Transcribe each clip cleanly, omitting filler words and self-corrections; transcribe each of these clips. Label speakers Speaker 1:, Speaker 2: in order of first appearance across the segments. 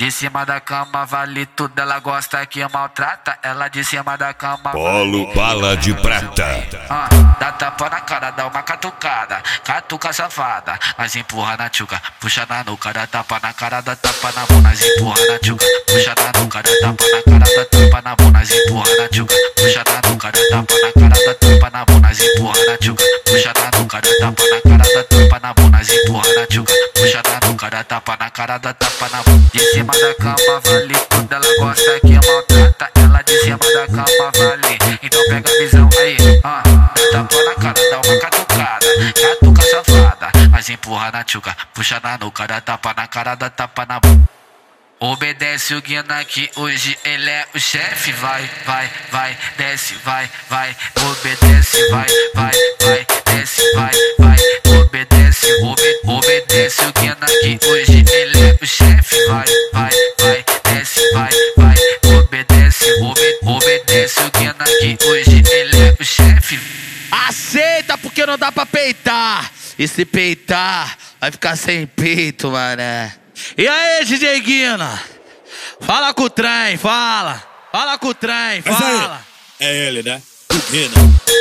Speaker 1: De cima da cama vale tudo, ela gosta que maltrata. Ela de cima da cama
Speaker 2: Polo Bala de Prata.
Speaker 1: Dá tapa na cara, dá uma catucada. Catuca safada, mas empurra na tchuca. Puxa na nuca, dá tapa na cara, dá tapa na bunda, empurra na tchuca. Puxa na nuca, dá tapa na cara, dá tapa na bunda, empurra na tchuca. Puxa na nuca, dá tapa na cara, dá tapa na bunda, empurra na tchuca. Puxa na nuca, dá tapa na cara, dá tapa na bunda, empurra na tchuca. Puxa na nuca, dá tapa na cara, dá tapa na bunda. De cima da cama vale tudo, ela gosta que maltrata. Ela de cima da cama vale, então pega a visão aí. Dá tapa na cara, dá uma catucada. Catuca safada, mas empurra na tchuca. Puxa na nuca, dá tapa na cara, dá tapa na bunda. Obedece o Guina que hoje ele é o chefe. Vai, vai, vai, desce, vai, vai. Obedece, vai, vai, vai, desce, vai, vai. Obedece, obedece o Guina que hoje ele é o chefe. Vai, vai, vai, desce, vai, vai. Obedece, obedece o Guina que hoje ele é o chefe.
Speaker 3: Aceita porque não dá pra peitar. E se peitar, vai ficar sem peito, mané. E aí, DJ Guina? Fala com o trem, fala. Fala com o trem, fala.
Speaker 4: É ele, né? Guina.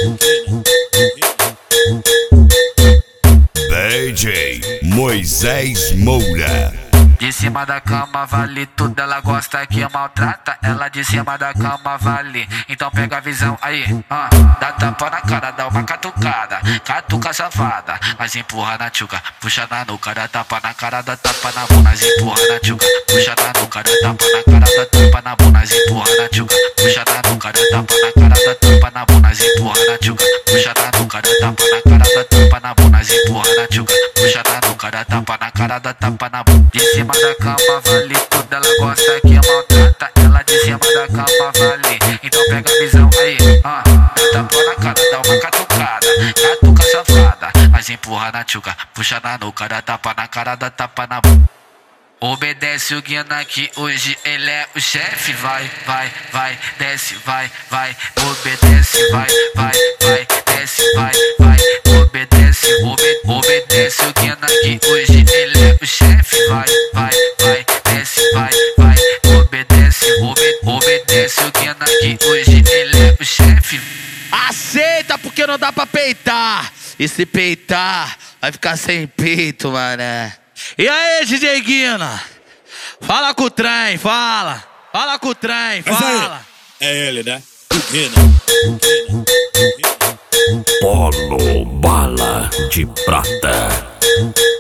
Speaker 2: DJ Moisés Moura.
Speaker 1: De cima da cama vale tudo, ela gosta que maltrata. Ela de cima da cama vale, então pega a visão aí. Dá tapa na cara, dá uma catucada. Catuca safada, mas empurra na tchuca. Puxa na nuca, dá tapa na cara, dá tapa na bunda, empurra na tchuca. Puxa na nuca, dá tapa na cara, dá tapa na bunda, empurra na tchuca. Puxa na nuca, dá tapa na cara, dá tapa na bunda, empurra na tchuca. Puxa na nuca, dá tapa na cara, dá tapa na bunda, empurra na tchuca. Puxa na nuca, dá tapa na cara, dá tapa na bunda. De cima da cama vale tudo, ela gosta que maltrata. Ela de cima da cama vale, então pega a visão aí. Dá tapa na cara, dá uma catucada. Catuca safada, mas empurra na tchuca. Puxa na nuca, dá tapa na cara, dá tapa na bunda. Obedece o Guina que hoje ele é o chefe. Vai, vai, vai, desce, vai, vai. Obedece, vai, vai, vai, desce, vai, vai. Obedece, obedece o Guina que hoje ele é o chefe. Vai, vai, vai, desce, vai, vai. Obedece, obedece o Guina que hoje ele é o chefe.
Speaker 3: Aceita porque não dá pra peitar. E se peitar, vai ficar sem peito, mané. E aí, DJ Guina? Fala com o trem, fala. Fala com o trem, fala.
Speaker 4: É ele, né? Guina.
Speaker 2: Polo Bala de Prata.